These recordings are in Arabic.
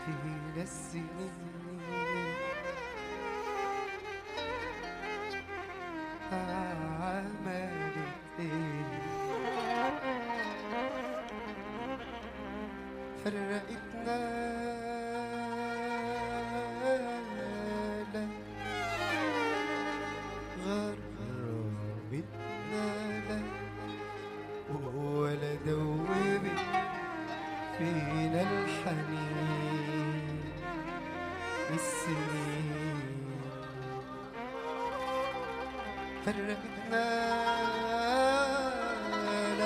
فينا السنين عملت ايه فرقتنا لا غربتنا لا ولا دوبت فينا الحنين السنين فرقتنا لا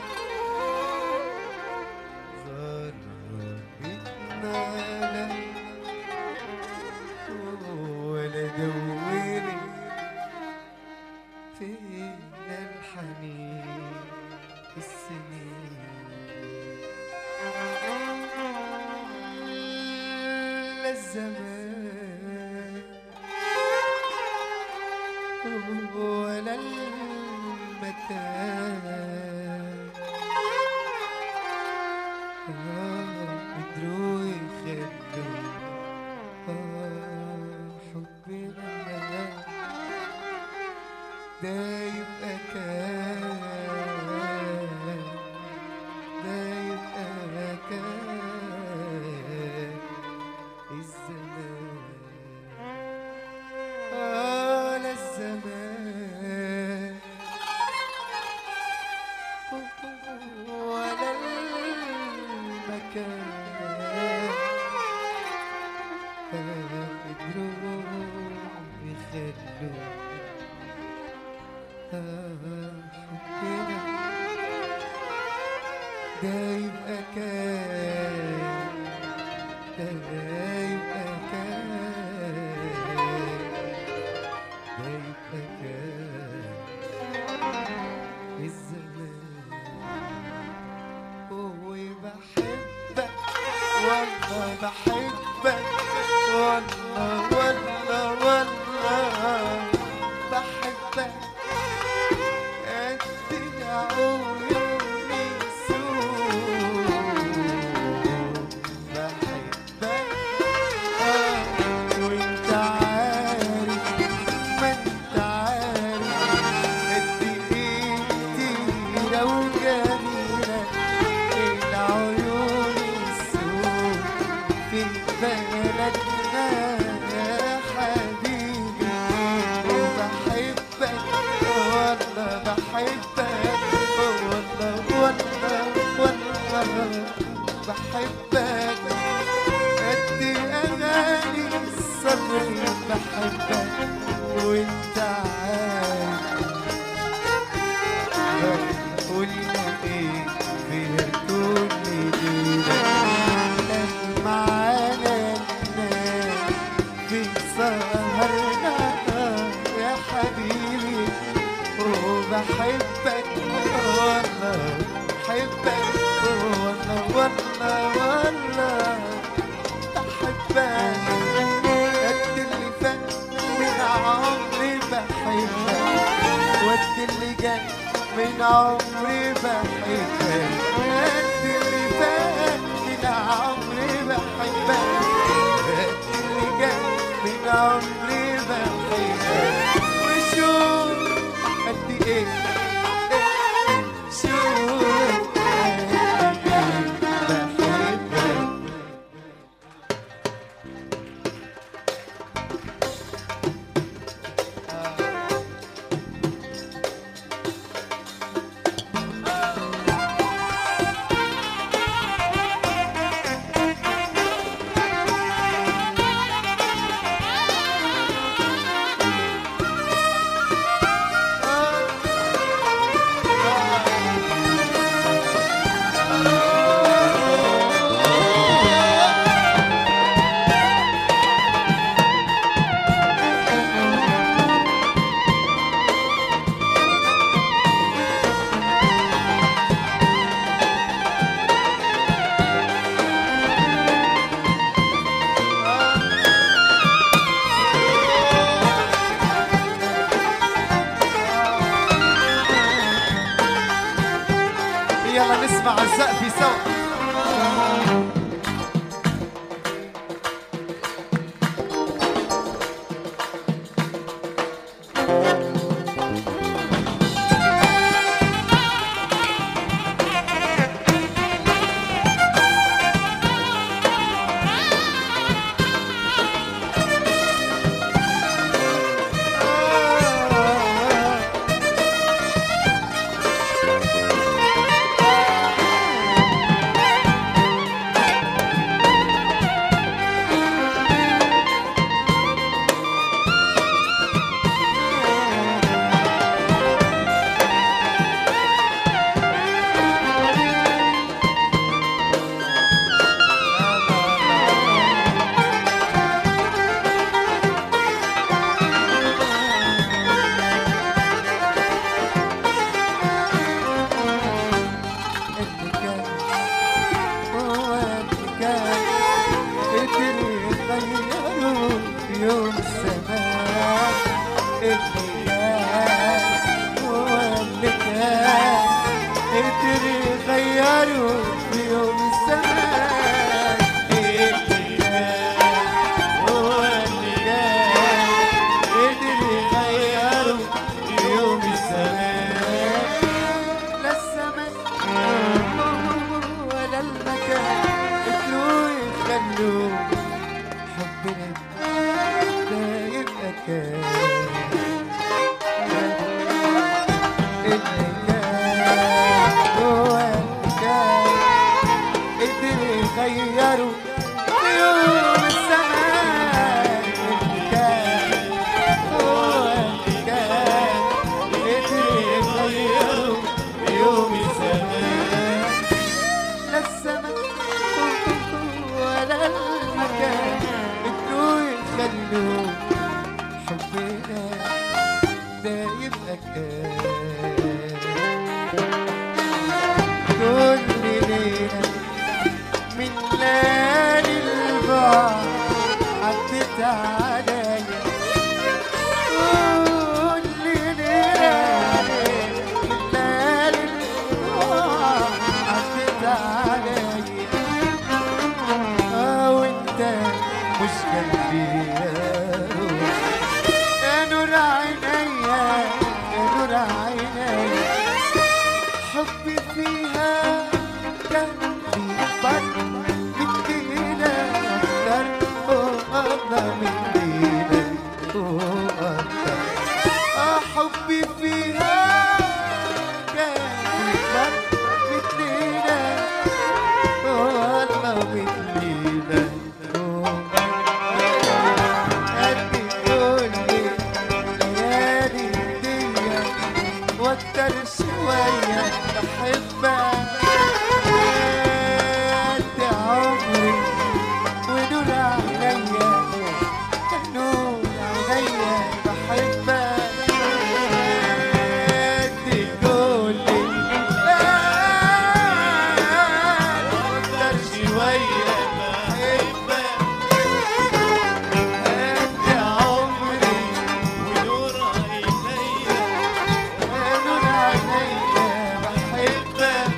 غربتنا لا ولا دوبت فينا الحنين السنين لا الزمان ولا المكان قدروا يخلوا حبنا ده يبقى كان ده يبقى كان الزمان لا الزمان ولا المكان قدروا يخلوا حبنا ده يبقى كان ده يبقى كان ده يبقى كان الزمان وبحبك والله بحبك والله والله والله بحبك قد عيوني السود بحبك وانت عارف ما انت عارف قد ايه كتيرة وجميلة العيون السود في بلدنا يا حبيبي وبحبك والله بحبك والله والله والله بحبك قد أغاني الصبر بحبك وانت عارف قولنا ايه فيها كل ليلة معانا الناس في سهرنا يا حبيبي وبحبك والله بحبك والله والله والله بحبك قد اللي فات من عمري بحبك وقد اللي جاي من عمري بحبك قد اللي فات من عمري بحبك قد اللي جاي من عمري بحبك وشوف قد ايه شوف قد ايه بحبك قدروا يخلوا حبنا ده يبقى كان اللي كان هو اللي كان قدر يغيروا يوم الزمان اللي كان هو اللي كان قدر يغيروا يوم الزمان لا الزمان ولا المكان قدروا يخلوا حبنا ده يبقى كان كل ليلة من ليالي البعد عدت عليا كل ليلة من ليالي البعد عدت عليا وانت مش جنبي يا نور عينيا يا نور عينيا حبي فيها كان بيكبر مدينا أكتر الله مدينا أكتر حبي فيها كان بيكبر مدينا الله مدينا قد كل ليالي الدنيا واكتر شوية بحبك قد عمري ونور عينيا نور عينيا بحبك قد كل واكتر شوية بحبك قد عمري ونور عينيا نور عينيا بحبك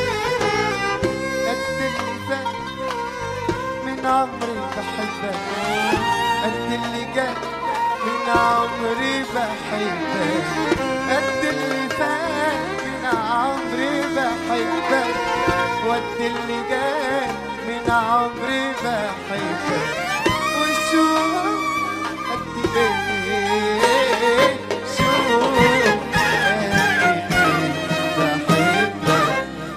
قد اللي فات من عمري بحبك قد اللي جاي من عمري بحبك قد اللي فات من عمري بحبك وقد اللي جاي من عمري بحبك وشوف قد ايه شوف قد ايه بحبك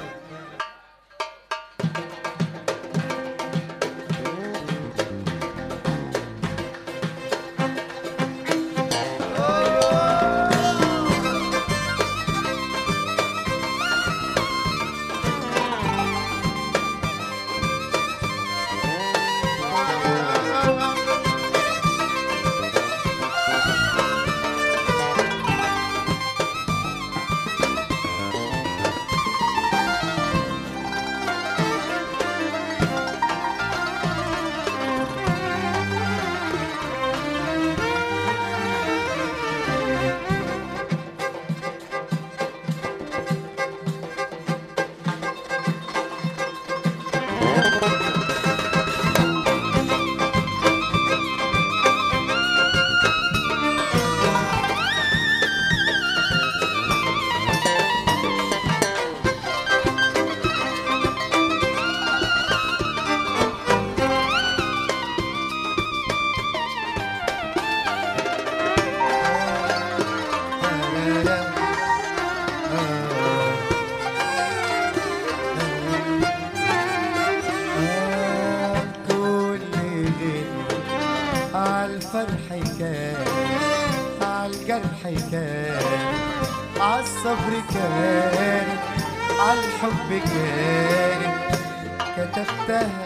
عالفرح كان عالجرح كان عالصبر كان عالحب كان كتبتها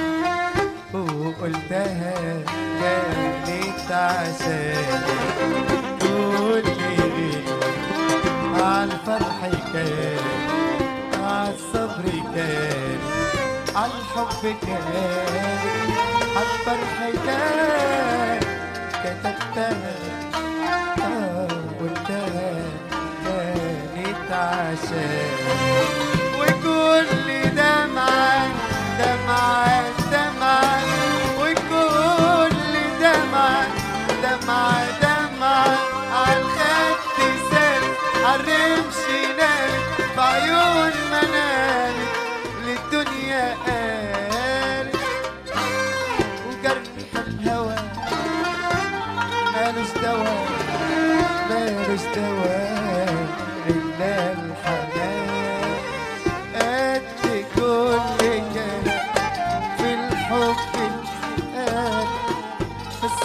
وقلتها كانت عشان كل غير عالفرح كان عالصبر كان عالحب كان عالفرح كان كتبتها قلتها كانت عشان وكل دمعة دمعة دمعة وكل دمعة دمعة دمعة عالخد سال عالرمش نالت بعيون منالت للدنيا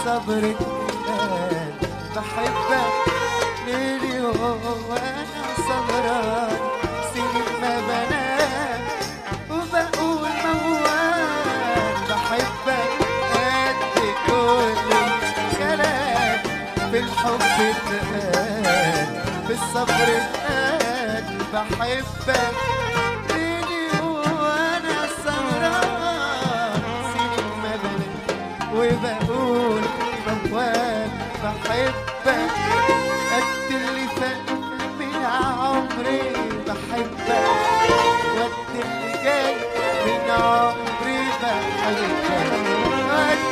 الصبر اتقال. بحبك ليلي وانا سهران سنين ما بنام وبقول موال. بحبك قد كل الكلام، في الحب اتقال في الصبر اتقال. بحبك ليلي وانا سهران سنين ما بنام وبقول موال. بحبك قد اللي فات من عمري. بحبك وقت اللي جاي من عمري. بحبك